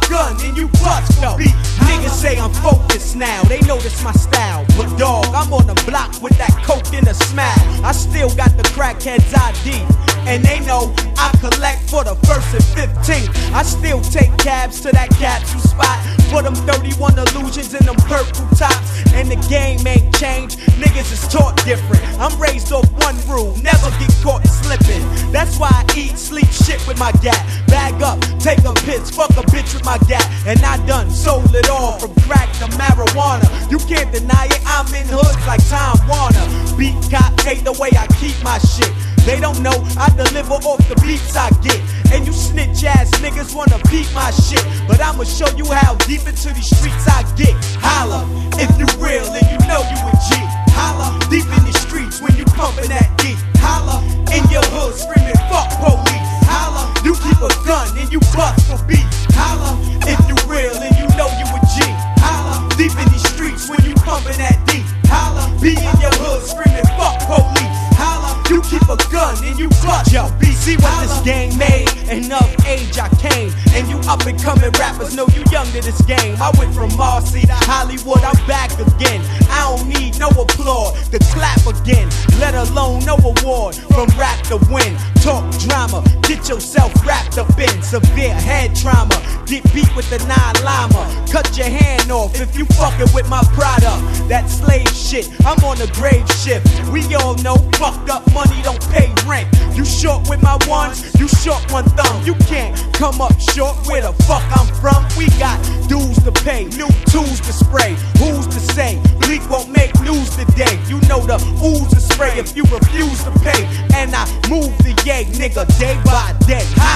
gun and you bust for beat. Niggas say I'm focused now, they notice my style. But dog, I'm on the block with that coke and a smile. I still got the crackhead's ID, and they know I collect for the 1st and 15th. I still take cabs to that capsule spot for them 31 illusions and them purple tops. And the game ain't changed, niggas is taught different. I'm raised off one rule, never get caught slipping. That's why I eat, sleep, shit with my gat. Bag up, take a piss, fuck a bitch with my gat. And I done sold it all, from crack to marijuana. You can't deny it, I'm in hoods like Time Warner. Beat cops hate the way I keep my shit. They don't know I deliver off the beats I get. And you snitch ass niggas wanna peep my shit, but I'ma show you how deep into these streets I get. Holla, if you real and you know you a G. Holla, deep in the streets when you pumping that deep. Holla, in your hood screaming fuck police. Holla, you keep a gun and you bust for beat. Holla, if you real and you know you a G. Holla, deep in the streets when you pumping that deep. Holla, be in your hood screaming fuck police. Holla, you keep a gun and you bust. Yo, see what this game made, and of age I came. And you up and coming rappers know you young to this game. I went from Marcy to Hollywood, I'm back again. I don't need no applause to clap again, let alone no award from rap to win. Talk drama, get yourself wrapped up in severe head trauma. Get beat with the 9 llama, cut your hand off if you fucking with my product. That slave shit, I'm on the grave shift. We all know fucked up money don't pay rent. You short with my ones, you short one thumb. You can't come up short where the fuck I'm from. We got dues to pay, new tools to spray. Who's to say Bleak won't make news today? You know the ooze to spray if you refuse to pay. And I move the yay, nigga, day by day.